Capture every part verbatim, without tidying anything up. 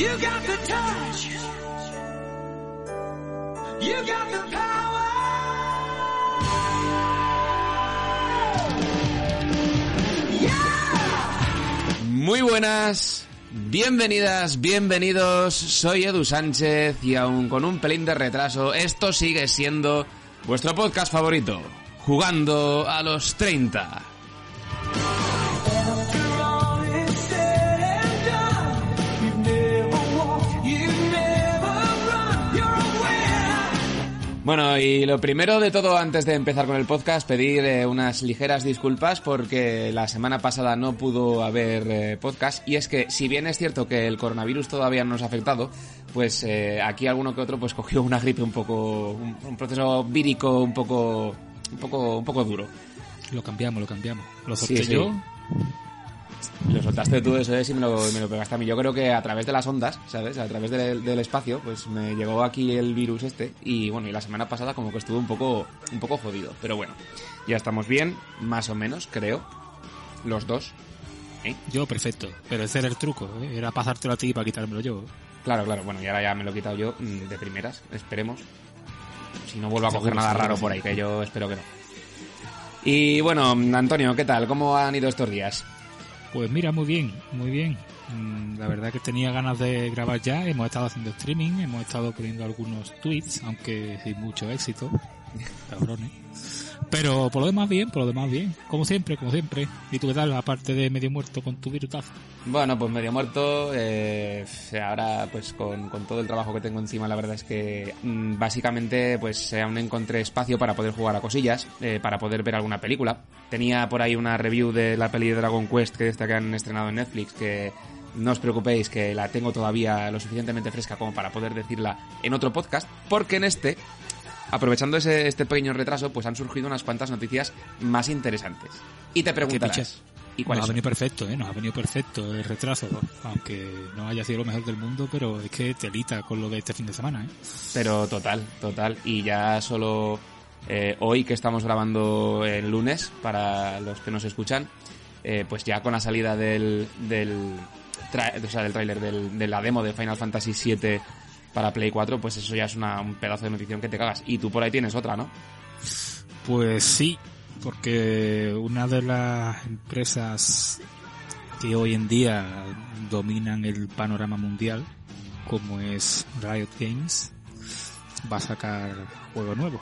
You got the touch. You got the power. Yeah. Muy buenas, bienvenidas, bienvenidos. Soy Edu Sánchez y aun con un pelín de retraso, esto sigue siendo vuestro podcast favorito, Jugando a los treinta. Bueno, y lo primero de todo, antes de empezar con el podcast, pedir eh, unas ligeras disculpas porque la semana pasada no pudo haber eh, podcast, y es que, si bien es cierto que el coronavirus todavía no nos ha afectado, pues eh, aquí alguno que otro pues cogió una gripe un poco, un, un proceso vírico un poco, un poco, un poco duro. Lo cambiamos, lo cambiamos. Lo solté Sí, yo. sí. Lo soltaste tú, eso es, y me lo, me lo pegaste a mí. Yo creo que a través de las ondas, ¿sabes? A través del, del espacio, pues me llegó aquí el virus este. Y bueno, y la semana pasada como que estuve un poco, un poco jodido. Pero bueno, ya estamos bien, más o menos, creo. Los dos. ¿Eh? Yo, perfecto. Pero ese era el truco, ¿eh? Era pasártelo a ti para quitármelo yo. Claro, claro. Bueno, y ahora ya me lo he quitado yo de primeras. Esperemos. Si no vuelvo a Seguro, coger nada seguro, raro sí. por ahí, que yo espero que no. Y bueno, Antonio, ¿qué tal? ¿Cómo han ido estos días? Pues mira, muy bien, muy bien. Mm, La verdad que tenía ganas de grabar ya. Hemos estado haciendo streaming, hemos estado poniendo algunos tweets, aunque sin mucho éxito. Cabrones. Pero por lo demás bien, por lo demás bien. Como siempre, como siempre. ¿Y tú qué tal? Aparte de medio muerto con tu virutazo. Bueno, pues medio muerto. Eh, ahora, pues con, con todo el trabajo que tengo encima, la verdad es que mmm, básicamente, pues aún encontré espacio para poder jugar a cosillas, eh, para poder ver alguna película. Tenía por ahí una review de la peli de Dragon Quest que esta que han estrenado en Netflix, que no os preocupéis, que la tengo todavía lo suficientemente fresca como para poder decirla en otro podcast, porque en este, aprovechando ese, este pequeño retraso, pues han surgido unas cuantas noticias más interesantes. Y te preguntarás, pichas? ¿y cuáles Nos ha son? venido perfecto, ¿eh? Nos ha venido perfecto el retraso, aunque no haya sido lo mejor del mundo, pero es que telita con lo de este fin de semana, ¿eh? Pero total, total. Y ya solo eh, hoy, que estamos grabando el lunes, para los que nos escuchan, eh, pues ya con la salida del del, tra- o sea, del tráiler del, de la demo de Final Fantasy siete para Play cuatro, pues eso ya es una, un pedazo de notición que te cagas. Y tú por ahí tienes otra, ¿no? Pues sí, porque una de las empresas que hoy en día dominan el panorama mundial, como es Riot Games, va a sacar juego nuevo.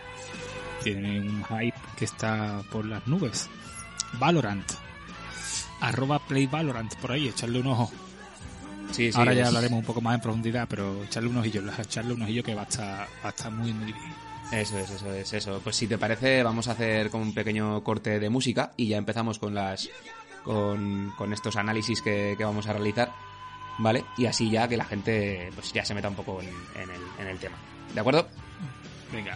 Tiene un hype que está por las nubes. Valorant. Arroba Play Valorant, por ahí, echarle un ojo. Sí, sí. Ahora ya es- hablaremos un poco más en profundidad, pero echarle un ojillo, echarle un ojillo que va a estar, va a estar muy, muy bien. Eso es, eso es, eso. Pues si te parece, vamos a hacer como un pequeño corte de música y ya empezamos con las con, con estos análisis que, que vamos a realizar, ¿vale? Y así ya que la gente pues ya se meta un poco en, en el, en el tema. ¿De acuerdo? Venga.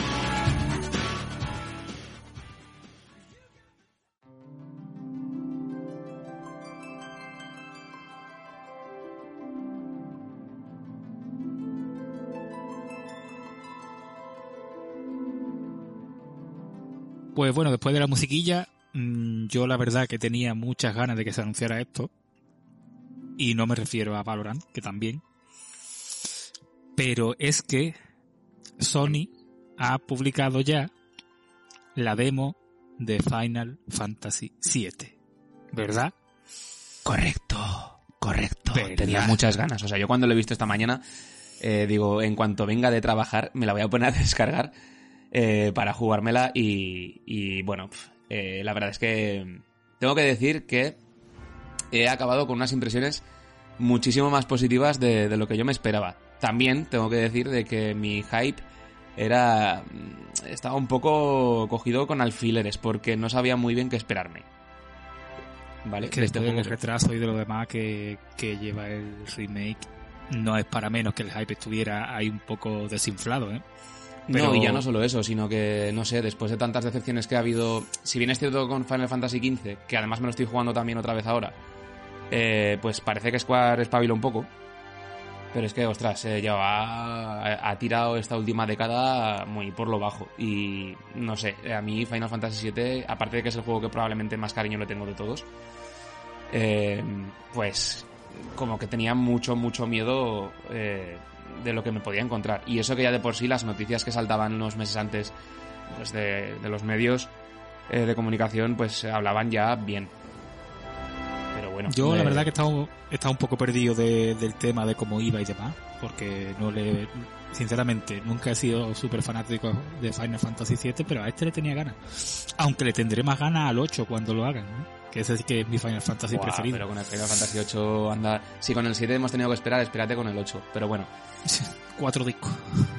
Pues bueno, después de la musiquilla, mmm, yo la verdad que tenía muchas ganas de que se anunciara esto. Y no me refiero a Valorant, que también. Pero es que Sony ha publicado ya la demo de Final Fantasy siete. ¿Verdad? Correcto, correcto. ¿Verdad? Tenía muchas ganas. O sea, yo cuando lo he visto esta mañana, eh, digo, en cuanto venga de trabajar, me la voy a poner a descargar eh, para jugármela y, y bueno, pf, eh, la verdad es que tengo que decir que he acabado con unas impresiones muchísimo más positivas de, de lo que yo me esperaba. También tengo que decir de que mi hype era estaba un poco cogido con alfileres porque no sabía muy bien qué esperarme. ¿Vale? Que De este después del juego. retraso y de lo demás que, que lleva el remake, no es para menos que el hype estuviera ahí un poco desinflado, ¿eh? Pero... No, y ya no solo eso, sino que, no sé, después de tantas decepciones que ha habido, si bien es cierto con Final Fantasy quince, que además me lo estoy jugando también otra vez ahora, eh, pues parece que Square espabila un poco, pero es que, ostras, eh, ya ha, ha tirado esta última década muy por lo bajo, y no sé, a mí Final Fantasy siete, aparte de que es el juego que probablemente más cariño le tengo de todos, eh, pues como que tenía mucho, mucho miedo eh, de lo que me podía encontrar. Y eso que ya de por sí las noticias que saltaban unos meses antes pues de, de los medios eh, de comunicación pues hablaban ya bien. Pero bueno. Yo eh, la verdad que he estado, he estado un poco perdido de, del tema de cómo iba y demás, porque no le... Sinceramente, nunca he sido súper fanático de Final Fantasy siete, pero a este le tenía ganas. Aunque le tendré más ganas al ocho cuando lo hagan, ¿no? Que ese sí que es mi Final Fantasy Buah, preferido. Pero con el Final Fantasy ocho anda... Si con el siete hemos tenido que esperar, espérate con el ocho. Pero bueno. Cuatro discos.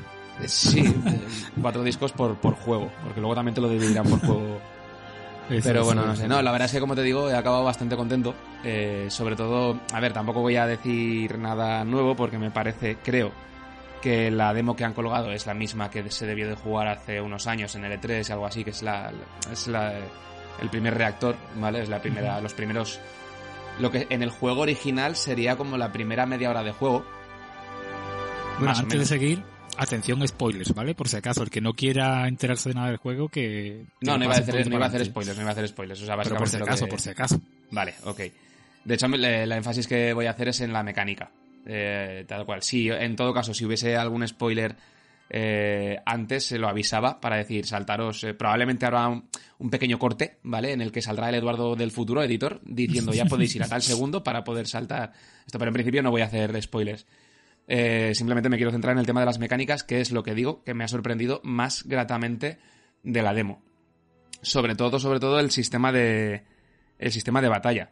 Sí, eh, cuatro discos por, por juego, porque luego también te lo dividirán por juego. Eso, Pero bueno, eso, no sé. eso. No, la verdad es que, como te digo, he acabado bastante contento. Eh, sobre todo, a ver, tampoco voy a decir nada nuevo porque me parece, creo, que la demo que han colgado es la misma que se debió de jugar hace unos años en el E tres y algo así, que es la, es la el primer reactor, ¿vale? Es la primera, uh-huh. los primeros... Lo que en el juego original sería como la primera media hora de juego. Bueno, más o antes menos. de seguir, atención spoilers, ¿vale? Por si acaso, el que no quiera enterarse de nada del juego, que... No, que no iba, a pase un hacer, poquito no iba a para hacer adelante. spoilers, no iba a hacer spoilers. O sea, Pero por si básicamente lo acaso, que- por si acaso. Vale, ok. De hecho, la, la énfasis que voy a hacer es en la mecánica. Eh, tal cual. Si, en todo caso, si hubiese algún spoiler eh, antes, se lo avisaba para decir, saltaros. Eh, probablemente habrá un, un pequeño corte, ¿vale? En el que saldrá el Eduardo del futuro, editor, diciendo ya podéis ir a tal segundo para poder saltar esto. Pero en principio no voy a hacer spoilers. Eh, simplemente me quiero centrar en el tema de las mecánicas, que es lo que digo, que me ha sorprendido más gratamente de la demo. Sobre todo, sobre todo el sistema de el sistema de batalla.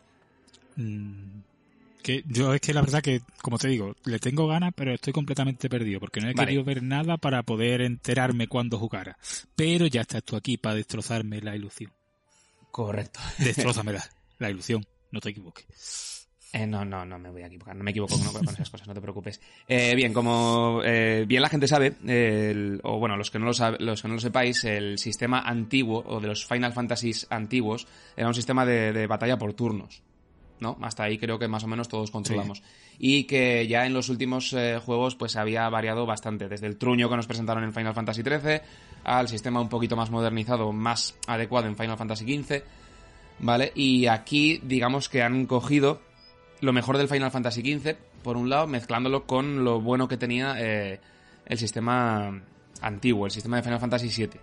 Mm, que yo es que la verdad que, como te digo, le tengo ganas, pero estoy completamente perdido, porque no he Vale. querido ver nada para poder enterarme cuando jugara. Pero ya estás tú aquí para destrozarme la ilusión. Correcto. Destrózamela, la ilusión, no te equivoques. Eh, no, no, no me voy a equivocar. No me equivoco con, con esas cosas, no te preocupes. Eh, bien, como eh, bien la gente sabe, eh, el- o bueno, los que, no lo sabe, los que no lo sepáis, el sistema antiguo, o de los Final Fantasies antiguos, era un sistema de, de batalla por turnos, ¿no? Hasta ahí creo que más o menos todos controlamos. Y que ya en los últimos eh, juegos pues había variado bastante, desde el truño que nos presentaron en Final Fantasy trece, al sistema un poquito más modernizado, más adecuado en Final Fantasy quince, ¿vale? Y aquí, digamos que han cogido lo mejor del Final Fantasy quince, por un lado, mezclándolo con lo bueno que tenía eh, el sistema antiguo, el sistema de Final Fantasy siete.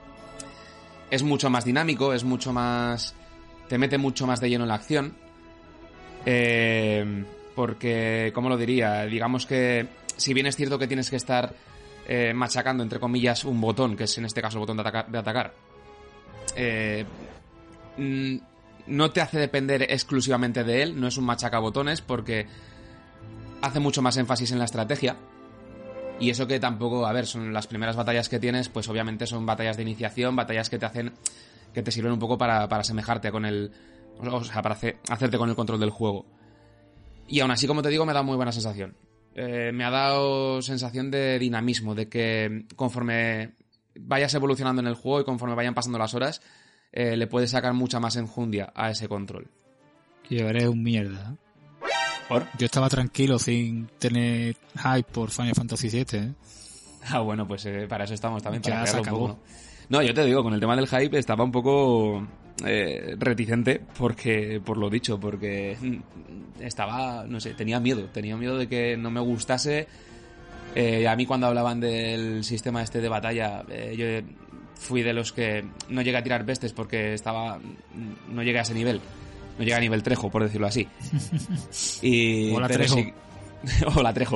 Es mucho más dinámico, es mucho más... te mete mucho más de lleno en la acción. Eh, porque, ¿cómo lo diría? Digamos que, si bien es cierto que tienes que estar eh, machacando, entre comillas, un botón, que es en este caso el botón de atacar, de atacar eh, mm, no te hace depender exclusivamente de él, no es un machacabotones, porque hace mucho más énfasis en la estrategia. Y eso que tampoco, a ver, son las primeras batallas que tienes, pues obviamente son batallas de iniciación, batallas que te hacen, que te sirven un poco para, para asemejarte con el, o sea, para hacer, hacerte con el control del juego. Y aún así, como te digo, me ha dado muy buena sensación. Eh, me ha dado sensación de dinamismo, de que conforme vayas evolucionando en el juego y conforme vayan pasando las horas, eh, le puedes sacar mucha más enjundia a ese control. Que eres un mierda. ¿Por? Yo estaba tranquilo sin tener hype por Final Fantasy siete, ¿eh? Ah, bueno, pues eh, para eso estamos también, para Ya se crearlo un acabó. poco, ¿no? No, yo te digo, con el tema del hype estaba un poco eh, reticente, porque por lo dicho, porque mm, estaba, no sé, tenía miedo, tenía miedo de que no me gustase. Eh, a mí cuando hablaban del sistema este de batalla, eh, yo fui de los que no llegué a tirar bestes porque estaba, no llegué a ese nivel, no llegué a nivel Trejo, por decirlo así. Y, Hola, pero Trejo. sí- Hola, Trejo.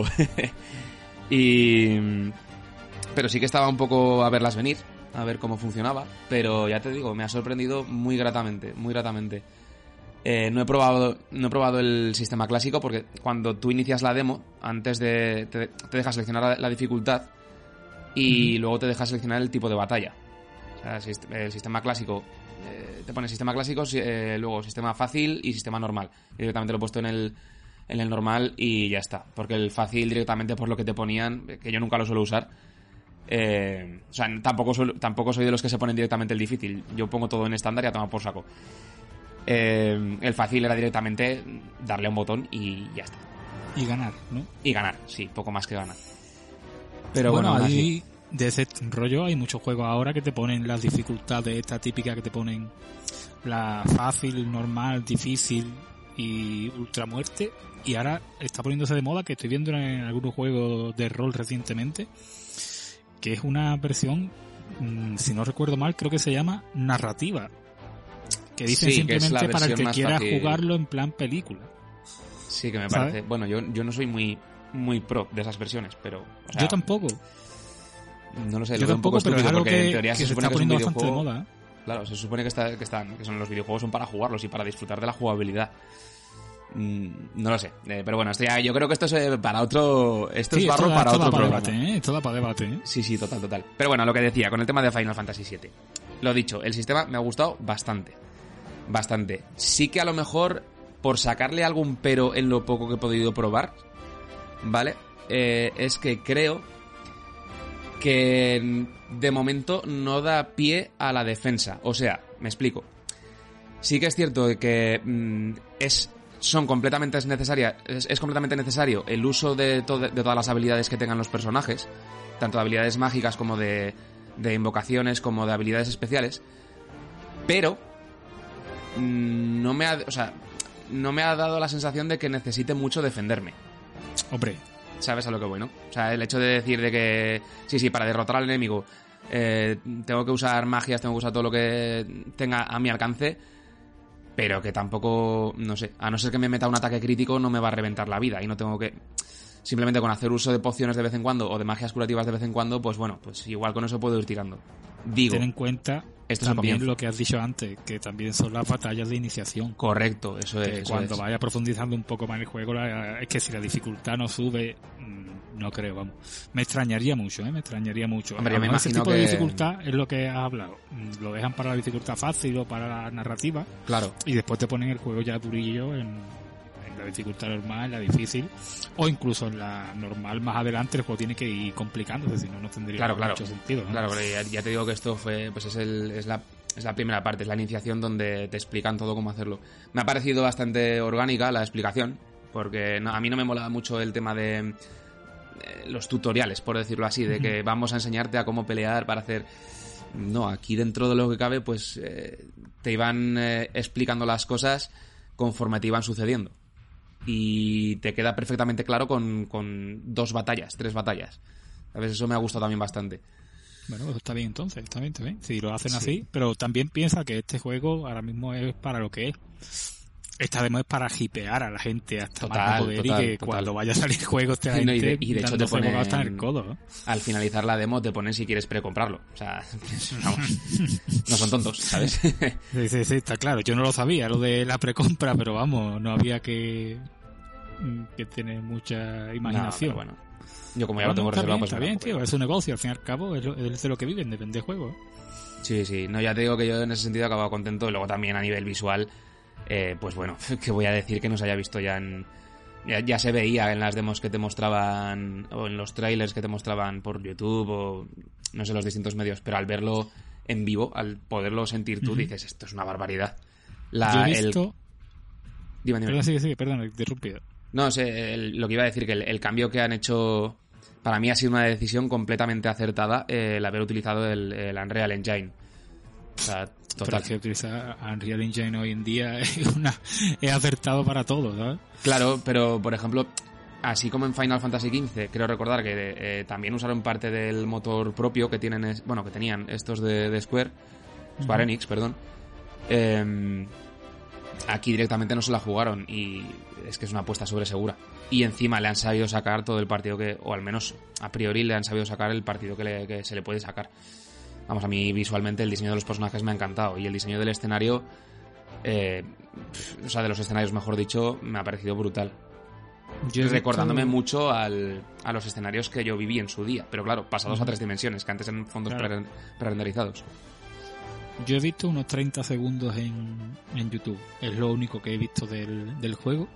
y pero sí que estaba un poco a verlas venir, a ver cómo funcionaba, pero ya te digo, me ha sorprendido muy gratamente, muy gratamente. Eh, no he probado no he probado el sistema clásico porque cuando tú inicias la demo, antes de te, te deja seleccionar la, la dificultad y uh-huh. luego te deja seleccionar el tipo de batalla. O sea, el sistema clásico eh, te pone sistema clásico, eh, luego sistema fácil y sistema normal. Y directamente lo he puesto en el en el normal y ya está, porque el fácil directamente por lo que te ponían, que yo nunca lo suelo usar. Eh, o sea, tampoco soy, tampoco soy de los que se ponen directamente el difícil. Yo pongo todo en estándar y a tomar por saco. Eh, el fácil era directamente darle a un botón y ya está. Y ganar, ¿no? Y ganar, sí, poco más que ganar. Pero bueno, bueno, ahí de ese rollo hay muchos juegos ahora que te ponen las dificultades esta típica que te ponen la fácil, normal, difícil, y ultramuerte, y ahora está poniéndose de moda, que estoy viendo en algunos juegos de rol recientemente, que es una versión, mmm, si no recuerdo mal, creo que se llama narrativa, que dicen sí, que simplemente para el que quiera fácil. jugarlo en plan película. Sí, que me ¿sabes? parece... Bueno, yo, yo no soy muy muy pro de esas versiones, pero... O sea, yo tampoco. No lo sé, Yo lo veo un tampoco, poco pero es estúpido, algo porque que, en teoría que se se supone está que es un poniendo bastante de videojuego... moda. ¿eh? Claro, se supone que, está, que, están, que son los videojuegos son para jugarlos y para disfrutar de la jugabilidad. Mm, no lo sé, eh, pero bueno, esto ya, yo creo que esto es eh, para otro... Esto Sí, es barro esto da- para esto da otro para programa. debate, ¿eh? Esto da para debate, ¿eh? Sí, sí, total, total. Pero bueno, lo que decía, con el tema de Final Fantasy siete. Lo dicho, el sistema me ha gustado bastante. Bastante. Sí que a lo mejor, por sacarle algún pero en lo poco que he podido probar, ¿vale? Eh, es que creo que de momento no da pie a la defensa. O sea, me explico. Sí que es cierto que mm, es... son completamente necesarias es, es completamente necesario el uso de, to de todas las habilidades que tengan los personajes, tanto de habilidades mágicas como de, de invocaciones, como de habilidades especiales, pero mmm, no me ha, o sea, no me ha dado la sensación de que necesite mucho defenderme. Hombre, ¿Sabes a lo que voy, no? O sea, el hecho de decir de que sí, sí, para derrotar al enemigo eh, tengo que usar magias, tengo que usar todo lo que tenga a mi alcance, pero que tampoco, no sé, a no ser que me meta un ataque crítico no me va a reventar la vida y no tengo que... Simplemente con hacer uso de pociones de vez en cuando o de magias curativas de vez en cuando, pues bueno, pues igual con eso puedo ir tirando. Digo, ten en cuenta esto es el también comienzo. lo que has dicho antes, que también son las batallas de iniciación. Correcto, eso es. Que eso cuando es. vaya profundizando un poco más en el juego, la- es que si la dificultad no sube, mmm, no creo, vamos. Me extrañaría mucho, ¿eh? Me extrañaría mucho. Hombre, A yo lo me mejor ese imagino tipo de que- dificultad es lo que has hablado. Mm, Lo dejan para la dificultad fácil o para la narrativa Claro, y después te ponen el juego ya durillo en, en la dificultad normal, en la difícil, o incluso en la normal más adelante el juego tiene que ir complicándose, si no, no tendría Claro, claro. mucho sentido, ¿no? claro, pero ya, ya te digo que esto fue, pues es, el, es, la, es la primera parte, es la iniciación donde te explican todo cómo hacerlo. Me ha parecido bastante orgánica la explicación, porque no, a mí no me molaba mucho el tema de eh, los tutoriales, por decirlo así, de que vamos a enseñarte a cómo pelear para hacer... No, aquí dentro de lo que cabe, pues eh, te iban eh, explicando las cosas conforme te iban sucediendo. Y te queda perfectamente claro con, con dos batallas, tres batallas. A veces eso me ha gustado también bastante. Bueno, pues está bien entonces, está bien, está bien. Si lo hacen Sí. así, pero también piensa que este juego ahora mismo es para lo que es. Esta demo es para hipear a la gente hasta Total, más no poder total, y que total. cuando vaya a salir el juego esté la No, y de- gente y de hecho te dándose ponen- bocados hasta en el codo, ¿no? Al finalizar la demo te ponen si quieres precomprarlo. O sea, vamos, no son tontos, ¿sabes? Sí, sí, sí, está claro. Yo no lo sabía, lo de la precompra, pero vamos, no había que que tener mucha imaginación. No, pero bueno, yo como ya Bueno, lo tengo está reservado, bien, pues está me lo bien, compro. tío, es un negocio, al fin y al cabo, es, lo- es de lo que viven, de vender juegos. Sí, sí, no, ya te digo que yo en ese sentido he acabado contento y luego también a nivel visual, eh, pues bueno, que voy a decir que no se haya visto ya en... Ya, ya se veía en las demos que te mostraban o en los trailers que te mostraban por YouTube o no sé, los distintos medios, pero al verlo en vivo, al poderlo sentir tú, Ujú. dices, esto es una barbaridad. La, Yo he el- visto... Dime, dime. Perdón, sí, sí, perdón, he interrumpido. No sé, el- lo que iba a decir, que el, el cambio que han hecho, para mí ha sido una decisión completamente acertada eh, el haber utilizado el, el Unreal Engine. O sea, Pero total. es que utilizar Unreal Engine hoy en día es, una, es acertado para todo, ¿sabes? Claro, pero por ejemplo, así como en Final Fantasy quince, creo recordar que eh, también usaron parte del motor propio que tienen, es- bueno, que tenían estos de, de Square, Square Ujú. Enix, perdón. Eh, aquí directamente no se la jugaron y es que es una apuesta sobre segura. Y encima le han sabido sacar todo el partido que, o al menos a priori le han sabido sacar el partido que, le- que se le puede sacar. Vamos, a mí visualmente el diseño de los personajes me ha encantado y el diseño del escenario, eh, o sea, de los escenarios mejor dicho, me ha parecido brutal. Yo he Recordándome visto- mucho al, a los escenarios que yo viví en su día, pero claro, pasados a Ujú. tres dimensiones, que antes eran fondos Claro. pre- pre-renderizados. Yo he visto unos treinta segundos en, en YouTube. Es lo único que he visto del, del juego.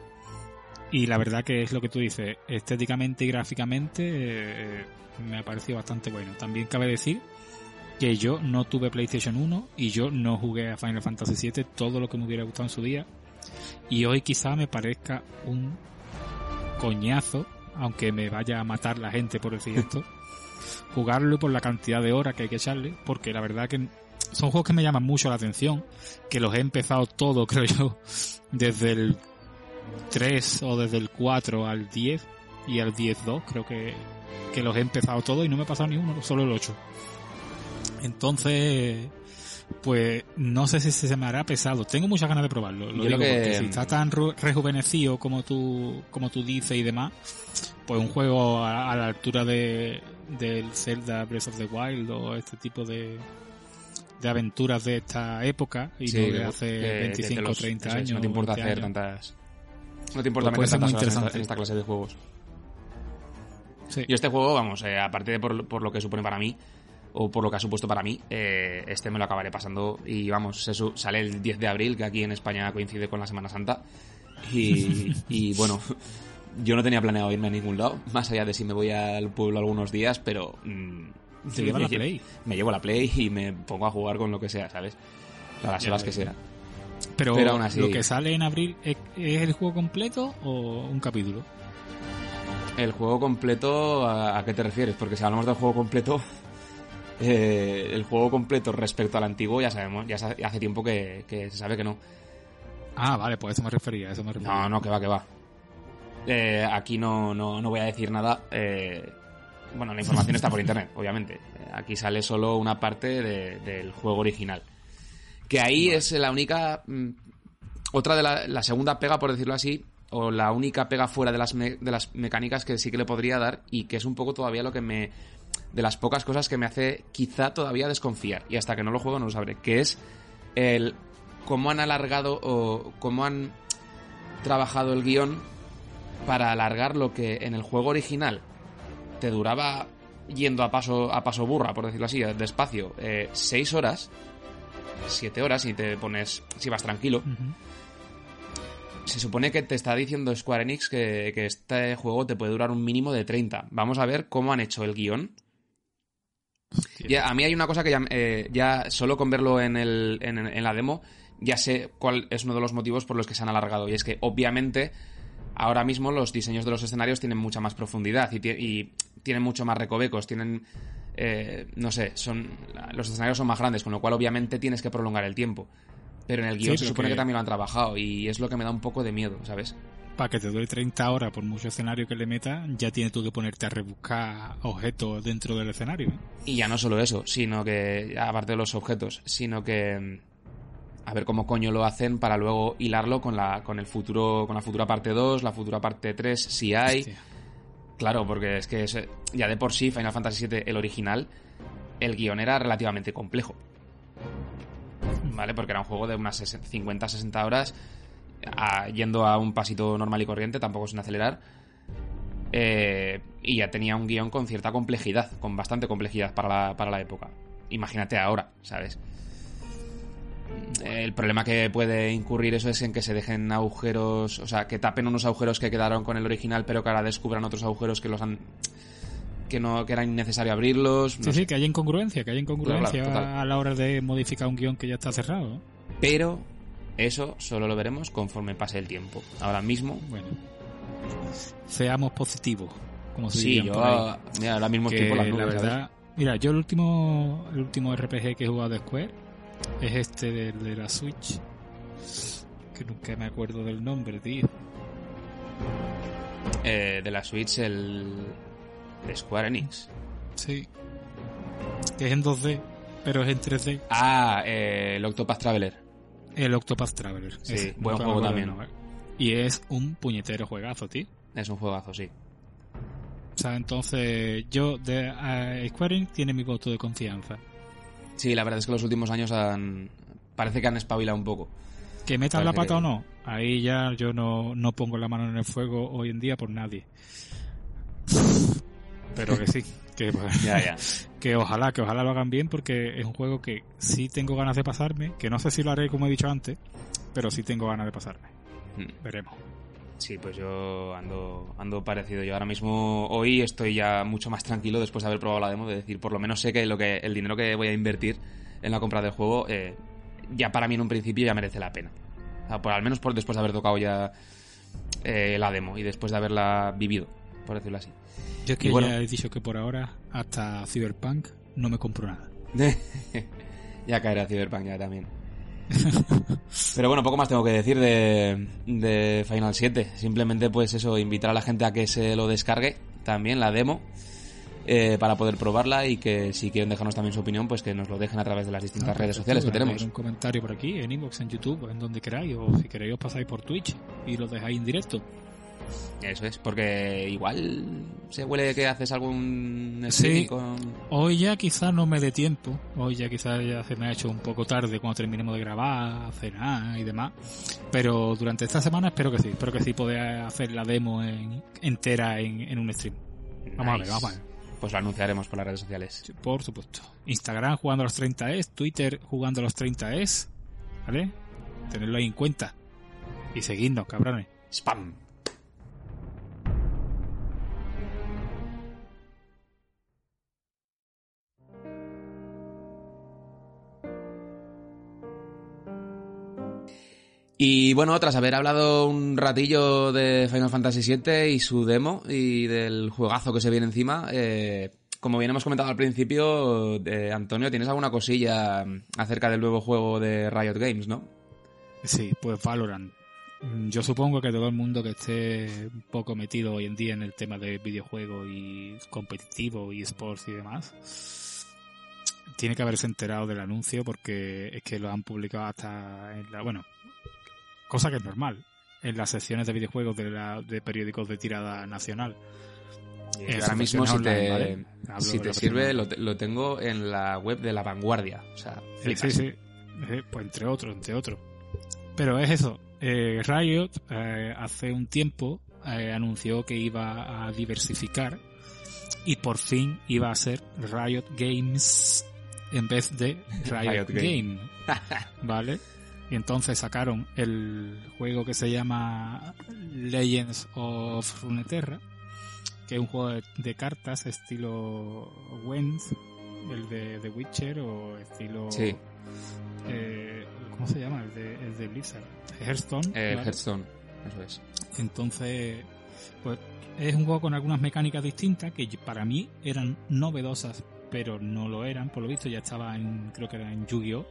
Y la verdad que es lo que tú dices. Estéticamente y gráficamente eh, me ha parecido bastante bueno. También cabe decir que yo no tuve PlayStation uno y yo no jugué a Final Fantasy siete todo lo que me hubiera gustado en su día. Y hoy quizá me parezca un coñazo, aunque me vaya a matar la gente por decir esto, jugarlo por la cantidad de horas que hay que echarle, porque la verdad que son juegos que me llaman mucho la atención, que los he empezado todo, creo yo, desde el tres o desde el cuatro al diez y al diez dos, creo que, que los he empezado todos y no me he pasado ni uno, solo el ocho. Entonces, pues no sé si se me hará pesado. Tengo muchas ganas de probarlo. Lo Yo digo creo que- porque si está tan ru- rejuvenecido como tú, como tú dices y demás, pues un juego a, a la altura de del Zelda Breath of the Wild o este tipo de de aventuras de esta época y Sí, no de que- hace que- que veinticinco te o los- treinta eso es, años. No te importa veinte hacer años. tantas... No te importa Pues puede meter ser muy tantas horas en esta, interesante. en esta clase de juegos. Sí. Yo este juego, vamos, eh, aparte de por, por lo que supone para mí, o por lo que ha supuesto para mí, eh, este me lo acabaré pasando. Y vamos, se su- sale el diez de abril, que aquí en España coincide con la Semana Santa. Y, y bueno, yo no tenía planeado irme a ningún lado, más allá de si me voy al pueblo algunos días, pero... mmm, Te lleva la me lle- Play. Me llevo la Play y me pongo a jugar con lo que sea, ¿sabes? A las Ya horas ves. que sea. Pero, Pero aún así- lo que sale en abril, ¿es, es el juego completo o un capítulo? El juego completo, ¿a, a qué te refieres? Porque si hablamos del juego completo, eh, el juego completo respecto al antiguo ya sabemos, ya sa- hace tiempo que, que se sabe que no. Ah, vale, pues a eso me refería, a eso me refería. No, no, que va, que va. Eh, aquí no, no, no voy a decir nada. eh, bueno, la información está por internet, obviamente. Eh, Aquí sale solo una parte de- del juego original. Que ahí Vale. es la única... mm, otra de la, la segunda pega, por decirlo así, o la única pega fuera de las, me- de las mecánicas que sí que le podría dar y que es un poco todavía lo que me... de las pocas cosas que me hace quizá todavía desconfiar, y hasta que no lo juego no lo sabré, que es el cómo han alargado o cómo han trabajado el guión para alargar lo que en el juego original te duraba yendo a paso a paso burra, por decirlo así, despacio, eh, seis horas, siete horas si te pones, si vas tranquilo. Ujú. Se supone que te está diciendo Square Enix que, que este juego te puede durar un mínimo de treinta. Vamos a ver cómo han hecho el guión. Ya, a mí hay una cosa que ya, eh, ya solo con verlo en, el, en, en la demo ya sé cuál es uno de los motivos por los que se han alargado. Y es que obviamente ahora mismo los diseños de los escenarios tienen mucha más profundidad y, ti- y tienen mucho más recovecos, tienen... eh, no sé, son los escenarios son más grandes, con lo cual obviamente tienes que prolongar el tiempo. Pero en el guión Sí, se pero supone que... que- también lo han trabajado y es lo que me da un poco de miedo, ¿sabes? Para que te dure treinta horas por mucho escenario que le metas, ya tienes tú que ponerte a rebuscar objetos dentro del escenario. ¿eh? Y ya no solo eso, sino que, aparte de los objetos, sino que a ver cómo coño lo hacen para luego hilarlo con la con el futuro con la futura parte dos, la futura parte tres, si hay. Hostia. Claro, porque es que es- ya de por sí Final Fantasy siete, el original, el guión era relativamente complejo. ¿Vale? Porque era un juego de unas sesenta, cincuenta a sesenta horas, a- yendo a un pasito normal y corriente, tampoco sin acelerar. Eh, y ya tenía un guión con cierta complejidad, con bastante complejidad para la, para la época. Imagínate ahora, ¿sabes? El problema que puede incurrir eso es en que se dejen agujeros, o sea, que tapen unos agujeros que quedaron con el original, pero que ahora descubran otros agujeros que los han que no que era innecesario abrirlos. no Sí, sé. sí, que hay incongruencia, que hay incongruencia Claro, claro, total. a la hora de modificar un guión que ya está cerrado. ¿no? Pero eso solo lo veremos conforme pase el tiempo. Ahora mismo, Bueno, seamos positivos, como se sí, dirían yo por ahí. mira, ahora mismo Que estoy por las la nubes, ¿sabes? verdad, mira, yo el último el último R P G que he jugado de Square es este de, de la Switch, que nunca me acuerdo del nombre, tío. Eh, de la Switch, el de Square Enix. Sí, que es en dos D, pero es en tres D. Ah, eh, el Octopath Traveler. El Octopath Traveler. Sí, ese, buen nunca me juego acuerdo también. del nombre. Y es un puñetero juegazo, tío. Es un juegazo, sí. O sea, entonces yo de a Square Enix tiene mi voto de confianza. Sí, la verdad es que los últimos años han parece que han espabilado un poco. Que metan la Parece pata que- o no, ahí ya yo no, no pongo la mano en el fuego hoy en día por nadie. Pero que sí, que, Ya, ya. que ojalá, que ojalá lo hagan bien, porque es un juego que sí tengo ganas de pasarme, que no sé si lo haré como he dicho antes, pero sí tengo ganas de pasarme. Mm. Veremos. Sí, pues yo ando ando parecido. Yo ahora mismo, hoy estoy ya mucho más tranquilo después de haber probado la demo, de decir, por lo menos sé que lo que el dinero que voy a invertir en la compra del juego, eh, ya para mí en un principio ya merece la pena. O sea, por, al menos por después de haber tocado ya eh, la demo y después de haberla vivido, por decirlo así. Yo es que Y bueno. ya he dicho que por ahora, hasta Cyberpunk, no me compro nada. Ya caerá Cyberpunk ya también. Pero bueno, poco más tengo que decir de, de Final siete. Simplemente pues eso, invitar a la gente a que se lo descargue también, la demo, eh, para poder probarla, y que si quieren dejarnos también su opinión, pues que nos lo dejen a través de las distintas Ah, redes perfecto, sociales que dejar tenemos. un comentario por aquí, en inbox, en YouTube, en donde queráis, o si queréis os pasáis por Twitch y lo dejáis en directo. Eso es, porque igual se huele que haces algún Sí. streaming con... Hoy ya quizás no me dé tiempo, hoy ya quizás ya se me ha hecho un poco tarde cuando terminemos de grabar, cenar y demás, pero durante esta semana espero que sí, espero que sí poder hacer la demo en, entera en, en un stream. Vamos a ver, Nice. vamos a ver. Pues lo anunciaremos por las redes sociales. Sí, por supuesto. Instagram jugando a los treinta es, Twitter jugando a los treinta es, ¿vale? Tenedlo ahí en cuenta. Y seguidnos, cabrones. Spam. Y bueno, tras haber hablado un ratillo de Final Fantasy siete y su demo y del juegazo que se viene encima, eh, como bien hemos comentado al principio, eh, Antonio, ¿tienes alguna cosilla acerca del nuevo juego de Riot Games, no? Sí, pues Valorant. Mm, Yo supongo que todo el mundo que esté un poco metido hoy en día en el tema de videojuegos y competitivo y sports y demás, tiene que haberse enterado del anuncio, porque es que lo han publicado hasta en la, bueno, cosa que es normal, en las secciones de videojuegos de, la, de periódicos de tirada nacional. Y En ahora su mismo, si versión te, online, ¿vale? Hablo si de te la sirve, versión lo, online. te- lo tengo en la web de La Vanguardia. O sea, Sí, flipas. sí, sí. Eh, Pues entre otros, entre otros. Pero es eso. Eh, Riot eh, hace un tiempo eh, anunció que iba a diversificar y por fin iba a ser Riot Games en vez de Riot, Riot Game. Game. ¿Vale? Y entonces sacaron el juego que se llama Legends of Runeterra, que es un juego de, de cartas estilo Gwent, el de The Witcher, o estilo... Sí. Eh, ¿Cómo se llama? El de, el de Blizzard. Hearthstone. Eh, ¿vale? Hearthstone, eso es. Entonces, pues es un juego con algunas mecánicas distintas que para mí eran novedosas, pero no lo eran. Por lo visto ya estaba en, creo que era en Yu-Gi-Oh!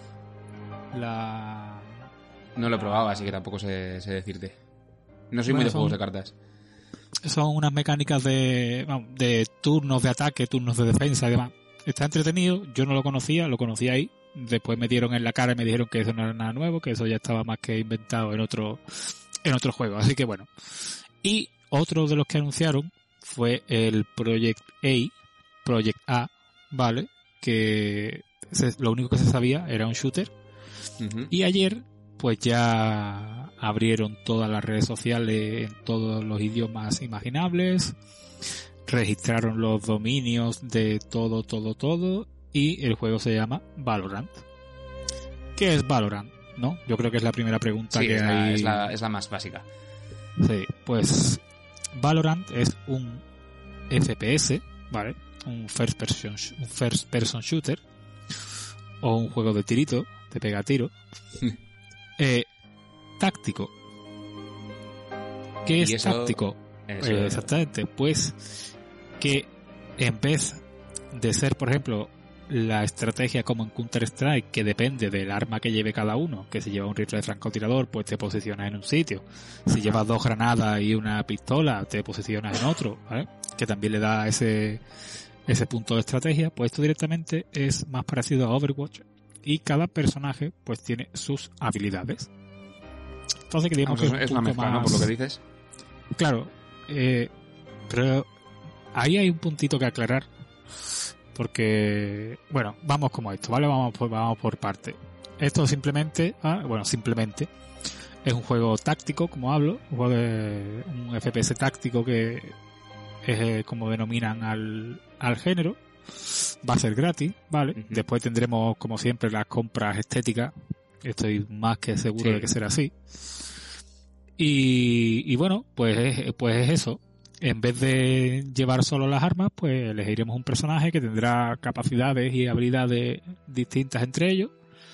La... No lo he probado, así que tampoco sé, sé decirte. No soy muy Bueno, de son- juegos de cartas. Son unas mecánicas de, vamos, de turnos de ataque, turnos de defensa y demás. Está entretenido, yo no lo conocía, lo conocí ahí. Después me dieron en la cara y me dijeron que eso no era nada nuevo, que eso ya estaba más que inventado en otro, en otro juego. Así que bueno. Y otro de los que anunciaron fue el Project A, Project A, ¿vale? Que se- lo único que se sabía era un shooter. Ujú. Y ayer, pues ya abrieron todas las redes sociales en todos los idiomas imaginables, registraron los dominios de todo, todo, todo, y el juego se llama Valorant. ¿Qué es Valorant? ¿No? Yo creo que es la primera pregunta Sí, que es la, hay. es, la, es la más básica. Sí, pues Valorant es un F P S, ¿vale? Un first person, un first person shooter, o un juego de tirito, de pega tiro, eh, táctico. ¿Qué Y es eso- táctico? Eso, Eh, exactamente, pues que en vez de ser, por ejemplo, la estrategia como en Counter-Strike, que depende del arma que lleve cada uno, que si lleva un rifle de francotirador, pues te posicionas en un sitio. Si llevas dos granadas y una pistola, te posicionas en otro, ¿vale? Que también le da ese, ese punto de estrategia. Pues esto directamente es más parecido a Overwatch, y cada personaje pues tiene sus habilidades. Entonces que digamos Vamos, que es, es una un mezcla, poco ¿no? Por lo más- que dices. Claro, eh, pero ahí hay un puntito que aclarar, porque, bueno, vamos como esto, ¿vale? Vamos por, vamos por parte. Esto simplemente, ah, bueno, simplemente es un juego táctico, como hablo, un juego de un F P S táctico que es eh, como denominan al, al género. Va a ser gratis, ¿vale? Ujú. Después tendremos, como siempre, las compras estéticas. Estoy más que seguro Sí. de que será así. Y, y bueno, pues es, pues es eso. En vez de llevar solo las armas, pues elegiremos un personaje que tendrá capacidades y habilidades distintas entre ellos.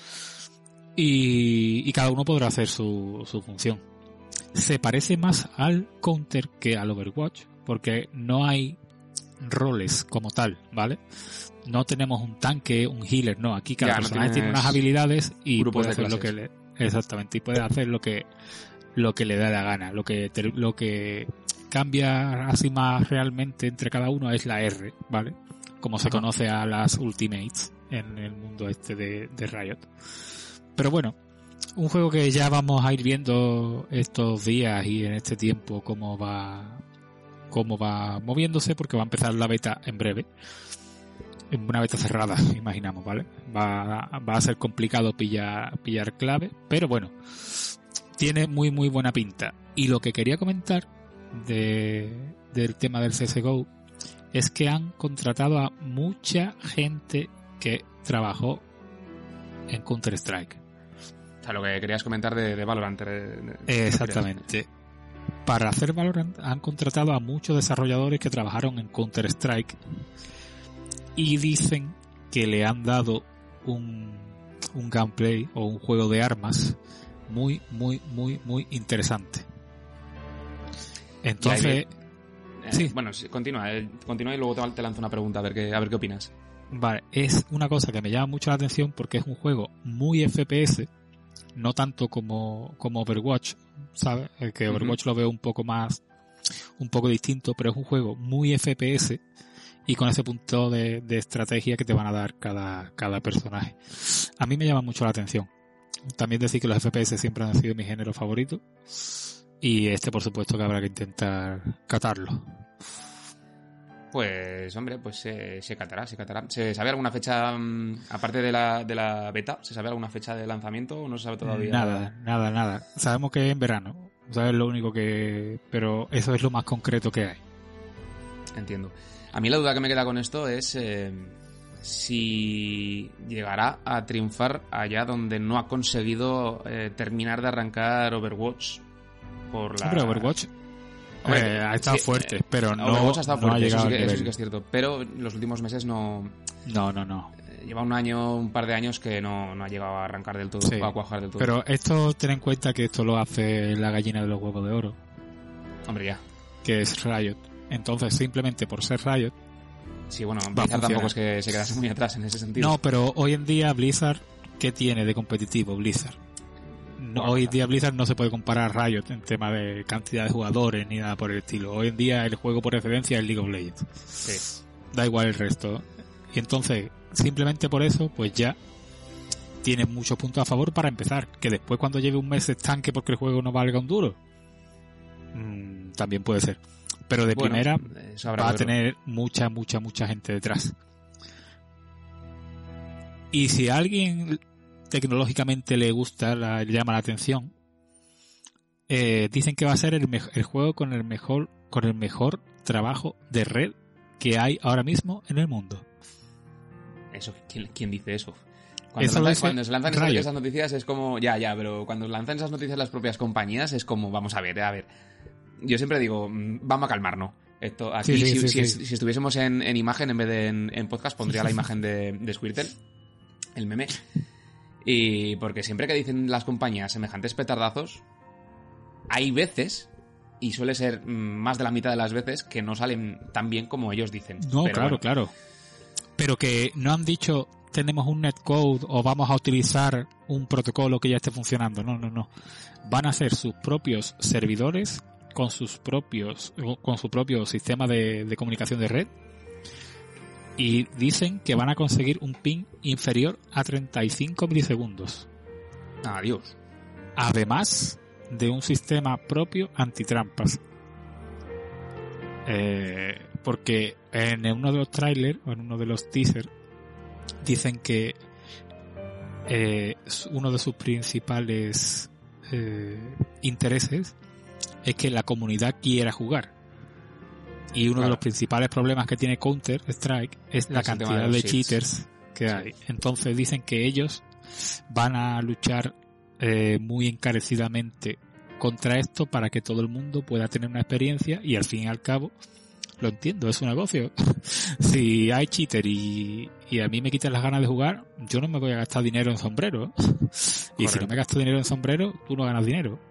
Y, y cada uno podrá hacer su, su función. Se parece más al Counter que al Overwatch, porque no hay roles como tal, ¿vale? No tenemos un tanque, un healer, no. Aquí cada Ya, no personaje tiene tienes unas habilidades y grupos puede de hacer lo que clases. le, exactamente, y puede hacer lo que lo que le da la gana. Lo que te- lo que cambia así más realmente entre cada uno es la R, ¿vale? Como se Ajá. conoce a las Ultimates en el mundo este de, de Riot. Pero bueno, un juego que ya vamos a ir viendo estos días y en este tiempo cómo va cómo va moviéndose, porque va a empezar la beta en breve. En una beta cerrada, imaginamos, ¿vale? Va, va a ser complicado pillar, pillar clave, pero bueno, tiene muy muy buena pinta. Y lo que quería comentar de, del tema del C S G O es que han contratado a mucha gente que trabajó en Counter-Strike. O sea, lo que querías comentar de, de Valorant. de- de- Exactamente. Para hacer Valorant han contratado a muchos desarrolladores que trabajaron en Counter-Strike y dicen que le han dado un, un gameplay o un juego de armas muy, muy, muy, muy interesante. Entonces, Eh, sí. Bueno, sí, continúa, eh, continúa y luego te, te lanzo una pregunta a ver qué, a ver qué opinas. vale, es una cosa que me llama mucho la atención porque es un juego muy F P S, no tanto como, como Overwatch, ¿sabes? El que Overwatch lo veo un poco más, un poco distinto, pero es un juego muy F P S y con ese punto de, de estrategia que te van a dar cada, cada personaje. A mí me llama mucho la atención. También decir que los F P S siempre han sido mi género favorito y este por supuesto que habrá que intentar catarlo. Pues, hombre, pues se, se catará, se catará. ¿Se sabe alguna fecha, mm, aparte de la, de la beta, se sabe alguna fecha de lanzamiento o no se sabe todavía? Nada, nada, nada. Sabemos que es en verano, ¿sabes? Lo único que... Pero eso es lo más concreto que hay. Entiendo. A mí la duda que me queda con esto es eh, si llegará a triunfar allá donde no ha conseguido eh, terminar de arrancar Overwatch por la... Hombre, Overwatch Hombre, eh, ha estado sí, fuerte, eh, pero no, Overwatch ha estado no ha fuerte, eso llegado sí, que, al eso nivel. sí que es cierto. Pero en los últimos meses no... No, no, no. eh, Lleva un año, un par de años que no, no ha llegado a arrancar del todo, Sí. a cuajar del todo. Pero esto, ten en cuenta que esto lo hace la gallina de los huevos de oro, Hombre, ya. que es Riot. Entonces, simplemente por ser Riot... Sí, bueno, Va a Blizzard tampoco funcionar. es que se quedase muy atrás en ese sentido. No, pero hoy en día Blizzard, ¿qué tiene de competitivo Blizzard? No, Bueno, hoy en día Blizzard no se puede comparar a Riot en tema de cantidad de jugadores ni nada por el estilo. Hoy en día el juego por referencia es League of Legends. Sí. Da igual el resto. Y entonces, simplemente por eso, pues ya tiene muchos puntos a favor para empezar. Que después cuando lleve un mes se estanque porque el juego no valga un duro, mm, también puede ser. Pero de Bueno, primera eso habrá va a que verlo. tener mucha, mucha, mucha gente detrás. Y si a alguien tecnológicamente le gusta, la, le llama la atención, eh, dicen que va a ser el, me- el juego con el mejor con el mejor trabajo de red que hay ahora mismo en el mundo. Eso, ¿quién, quién dice eso? Cuando, Eso lo lanzan- dice cuando se lanzan esas, Riot. esas noticias es como... Ya, ya, pero cuando lanzan esas noticias las propias compañías es como... Vamos a ver, a ver. Yo siempre digo, mm, vamos a calmarnos. Esto, aquí, Sí, sí, si, sí, si- sí. si estuviésemos en, en imagen en vez de en, en podcast, pondría la imagen de, de Squirtle, el meme. Y porque siempre que dicen las compañías semejantes petardazos, hay veces, y suele ser mm, más de la mitad de las veces, que no salen tan bien como ellos dicen. No, Pero claro, bueno, claro. Pero que no han dicho tenemos un netcode o vamos a utilizar un protocolo que ya esté funcionando. No, no, no. Van a hacer sus propios servidores con sus propios con su propio sistema de, de comunicación de red y dicen que van a conseguir un ping inferior a treinta y cinco milisegundos. Adiós. Además de un sistema propio antitrampas. Eh, porque en uno de los trailers o en uno de los teasers dicen que eh, uno de sus principales eh, intereses es que la comunidad quiera jugar. Y uno Claro. de los principales problemas que tiene Counter Strike es la Es el tema cantidad de los de cheats. cheaters que Sí. hay. Entonces dicen que ellos van a luchar eh, muy encarecidamente contra esto para que todo el mundo pueda tener una experiencia y al fin y al cabo lo entiendo, es un negocio. Si hay cheater y, y a mí me quitan las ganas de jugar, yo no me voy a gastar dinero en sombrero. Y si no Correcto. me gasto dinero en sombrero, tú no ganas dinero.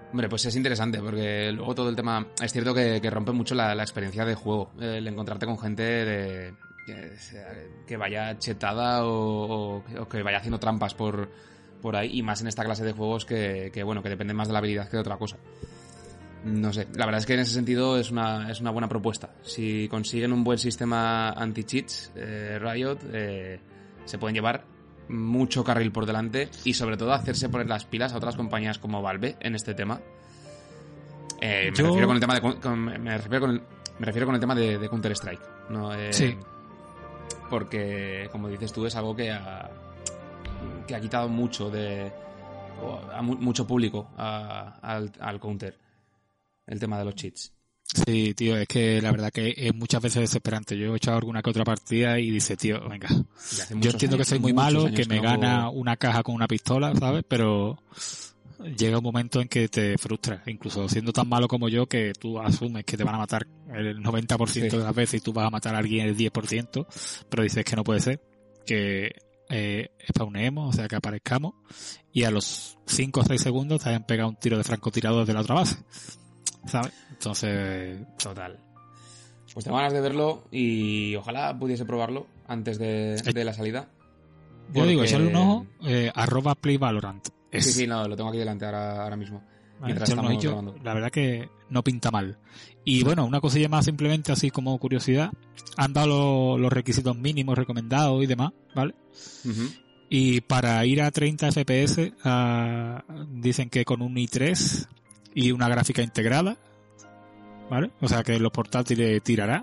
Hombre, pues es interesante, porque luego todo el tema... Es cierto que, que rompe mucho la, la experiencia de juego, el encontrarte con gente de, que, que vaya chetada o, o, o que vaya haciendo trampas por, por ahí, y más en esta clase de juegos que, que, bueno, que dependen más de la habilidad que de otra cosa. No sé, la verdad es que en ese sentido es una, es una buena propuesta. Si consiguen un buen sistema anti-cheats, eh, Riot, eh, se pueden llevar mucho carril por delante y sobre todo hacerse poner las pilas a otras compañías como Valve en este tema. Eh, me Yo... refiero con el tema de con, me refiero con el, me refiero con el tema de, de Counter Strike, ¿no? Eh, sí. Porque como dices tú, es algo que ha que ha quitado mucho de a mu, mucho público a, al, al Counter, el tema de los cheats. Sí, tío, es que la verdad que es muchas veces desesperante. Yo he echado alguna que otra partida y dice, tío, venga, yo entiendo años, que soy muy malo, que me que no gana puedo... una caja con una pistola, ¿sabes? Pero llega un momento en que te frustras, incluso siendo tan malo como yo, que tú asumes que te van a matar el noventa por ciento sí. de las veces y tú vas a matar a alguien el diez por ciento, pero dices que no puede ser, que eh, spawnemos, o sea, que aparezcamos y a los cinco o seis segundos te hayan pegado un tiro de francotirador desde la otra base, ¿sabes? Entonces, total. Pues tengo ganas de verlo y ojalá pudiese probarlo antes de, de la salida. Yo digo, echarle un ojo, eh, arroba playvalorant. Es. Sí, sí, no, lo tengo aquí delante ahora, ahora mismo. Vale, mientras estamos yo, grabando. La verdad que no pinta mal. Y bueno, una cosilla más simplemente así como curiosidad. Han dado lo, los requisitos mínimos recomendados y demás, ¿vale? Uh-huh. Y para ir a treinta F P S uh, dicen que con un i tres y una gráfica integrada, ¿vale? O sea que los portátiles tirará.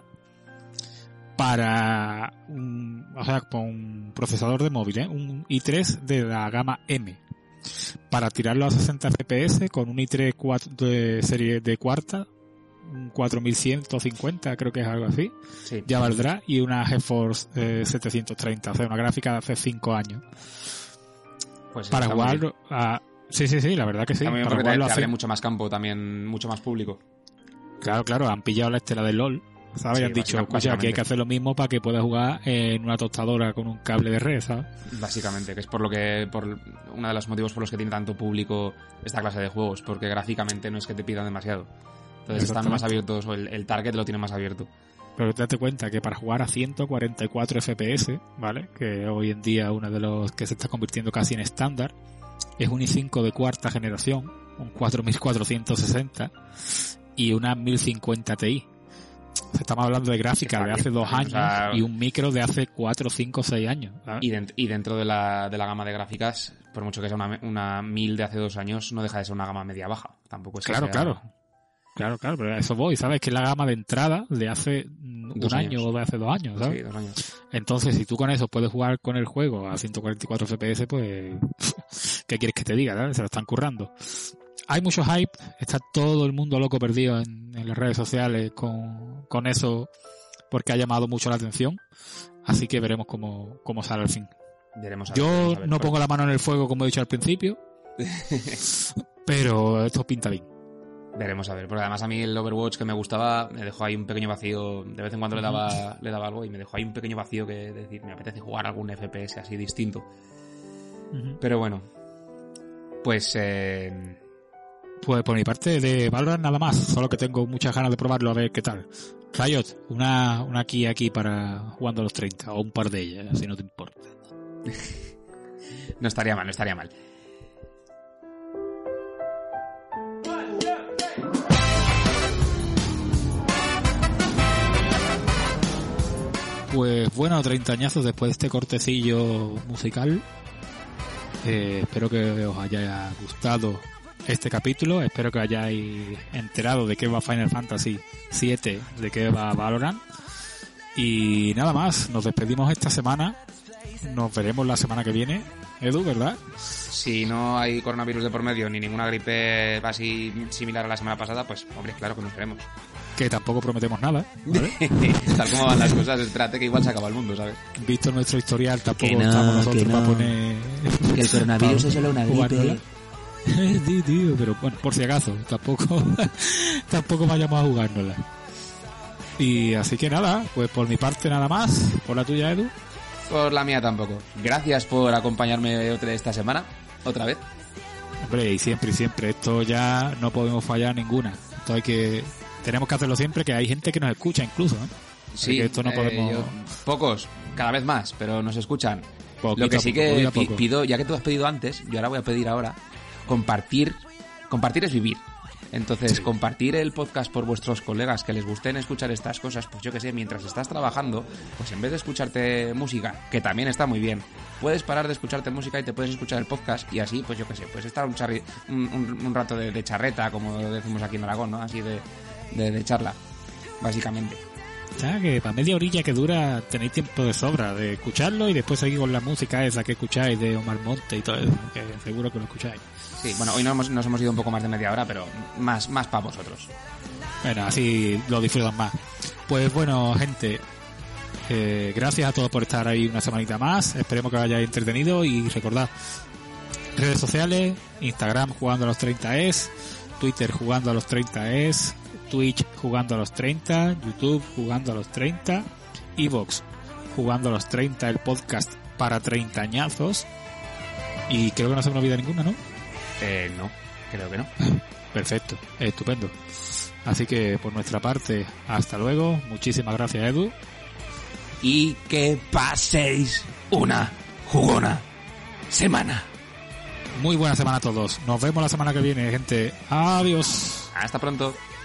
Para un, o sea, con un procesador de móvil, ¿eh? Un i tres de la gama M. Para tirarlo a sesenta F P S con un i tres de serie de cuarta, un cuatro mil ciento cincuenta, creo que es algo así, sí. Ya valdrá, y una GeForce eh, setecientos treinta, o sea, una gráfica de hace cinco años. Pues para jugarlo a... Sí, sí, sí, la verdad que sí. También para porque te, te hace... abre mucho más campo, también mucho más público. Claro, claro, han pillado la estela del LOL, ¿sabes? Sí, han dicho, escucha, aquí hay que hacer lo mismo para que puedas jugar en una tostadora con un cable de red, ¿sabes? Básicamente, que es por lo que, por uno de los motivos por los que tiene tanto público esta clase de juegos, porque gráficamente no es que te pidan demasiado. Entonces están más abiertos, o el, el target lo tiene más abierto. Pero date cuenta que para jugar a ciento cuarenta y cuatro F P S, ¿vale? Que hoy en día uno de los que se está convirtiendo casi en estándar, es un i cinco de cuarta generación, un cuatro mil cuatrocientos sesenta y una mil cincuenta Ti. Estamos hablando de gráfica de hace dos años, o sea, y un micro de hace cuatro, cinco, seis años, ¿sabes? Y, dent- y dentro de la, de la gama de gráficas, por mucho que sea una, una mil de hace dos años, no deja de ser una gama media baja. Tampoco es que Claro, sea... claro. Claro, claro, pero a eso voy, ¿sabes? Que es la gama de entrada de hace un dos año años. o de hace dos años, ¿sabes? Sí, dos años. Entonces, si tú con eso puedes jugar con el juego a ciento cuarenta y cuatro F P S, pues... ¿qué quieres que te diga, ¿sabes? Se lo están currando. Hay mucho hype, está todo el mundo loco perdido en, en las redes sociales con, con eso, porque ha llamado mucho la atención. Así que veremos cómo, cómo sale al fin. Veremos a ver, Yo veremos a ver, no pues. pongo la mano en el fuego, como he dicho al principio, pero esto pinta bien. Veremos a ver, porque además a mí el Overwatch que me gustaba me dejó ahí un pequeño vacío, de vez en cuando le daba le daba algo y me dejó ahí un pequeño vacío que decir, me apetece jugar algún F P S así distinto. Uh-huh. Pero bueno, pues... Eh... Pues por mi parte de Valorant nada más, solo que tengo muchas ganas de probarlo a ver qué tal. Riot, una, una key aquí para jugando a los treinta, o un par de ellas, si no te importa. No estaría mal, no estaría mal. Pues bueno, treintañazos después de este cortecillo musical. Eh, espero que os haya gustado este capítulo. Espero que hayáis enterado de qué va Final Fantasy siete, de qué va Valorant. Y nada más, nos despedimos esta semana. Nos veremos la semana que viene, Edu, ¿verdad? Si no hay coronavirus de por medio ni ninguna gripe así similar a la semana pasada, pues hombre, claro que nos veremos. Que tampoco prometemos nada, ¿vale? Tal como van las cosas, espérate que igual se acaba el mundo, ¿sabes? Visto nuestro historial, tampoco no, estamos nosotros no. para poner... Que el coronavirus es solo una gripe. Sí, tío, pero bueno, por si acaso, tampoco tampoco vayamos a jugárnosla. Y así que nada, pues por mi parte nada más. Por la tuya, Edu. Por la mía tampoco. Gracias por acompañarme esta semana, otra vez. Hombre, y siempre y siempre. Esto ya no podemos fallar ninguna. Esto hay que... Tenemos que hacerlo siempre, que hay gente que nos escucha incluso, ¿eh? Sí, esto no podemos... eh, yo- pocos, cada vez más, pero nos escuchan. Poquito Lo que a sí poco, que poquito a pi- poco. pido, ya que tú has pedido antes, yo ahora voy a pedir ahora, compartir, compartir es vivir. Entonces, compartir el podcast por vuestros colegas que les gusten escuchar estas cosas, pues yo que sé, mientras estás trabajando, pues en vez de escucharte música, que también está muy bien, puedes parar de escucharte música y te puedes escuchar el podcast y así, pues yo que sé, puedes estar un, charri- un, un- un rato de, de charreta, como decimos aquí en Aragón, ¿no? Así de, de, de charla, básicamente. O sea, que para media orilla que dura tenéis tiempo de sobra de escucharlo y después seguir con la música esa que escucháis de Omar Monte y todo eso, que seguro que lo escucháis. Sí, bueno, hoy nos hemos, nos hemos ido un poco más de media hora, pero más, más para vosotros. Bueno, así lo disfrutan más. Pues bueno, gente, eh, gracias a todos por estar ahí una semanita más. Esperemos que os hayáis entretenido y recordad, redes sociales, Instagram jugando a los treinta es, Twitter jugando a los treinta es, Twitch jugando a los treinta, YouTube jugando a los treinta, Evox jugando a los treinta, el podcast para treintañazos. Y creo que no se me olvida ninguna, ¿no? Eh, no, creo que no. Perfecto, estupendo. Así que por nuestra parte, hasta luego. Muchísimas gracias, Edu. Y que paséis una jugona semana. Muy buena semana a todos. Nos vemos la semana que viene, gente. Adiós. Hasta pronto.